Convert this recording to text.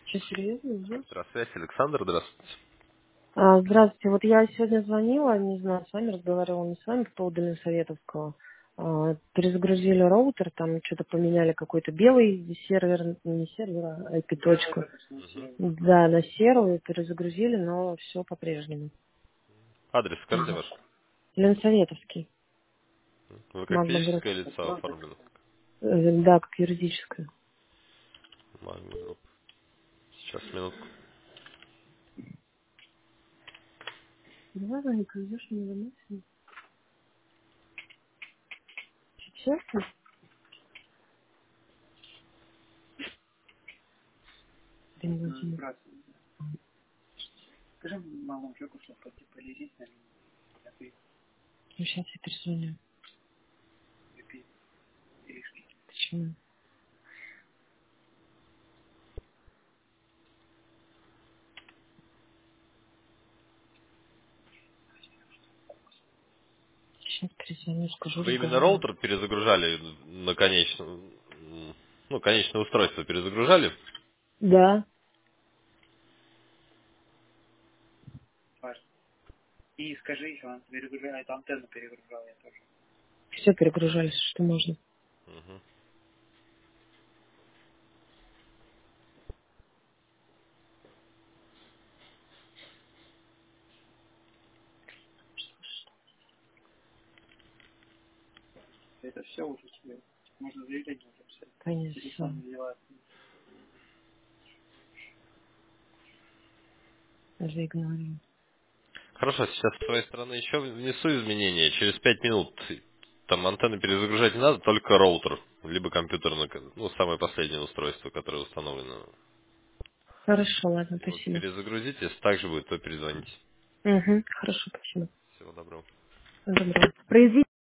Что, серьезно? Уже? Здравствуйте, Александр, здравствуйте. Здравствуйте. Вот я сегодня звонила, не знаю, с вами разговаривала, не с вами, по поводу Ленсоветовского. Перезагрузили роутер, там что-то поменяли какой-то белый сервер, не сервер, а IP-точку. Да, на серую перезагрузили, но все по-прежнему. Адрес скажите ваш. Ленсоветовский, Вы как Магногрупп. физическое лицо оформлены? Да, как юридическое. Магна Групп. Сейчас, минутку. Давай, Ваня, придешь мне домой? Честно? Ну, сейчас я перезвоню. Почему? Сейчас перезвоню, скажу, Вы именно разговариваю. роутер перезагружали на конечном, конечное устройство перезагружали? Да. Все перегружались, что можно. Мгм. Конечно. Заигнорил. Хорошо, сейчас с своей стороны еще внесу изменения. Через 5 минут там антенны перезагружать не надо, только роутер, либо компьютерное, самое последнее устройство, которое установлено. Хорошо, ладно, Вот спасибо. перезагрузите, если так же будет, то перезвоните. Угу, хорошо, спасибо. Всего доброго. Добро. Произвести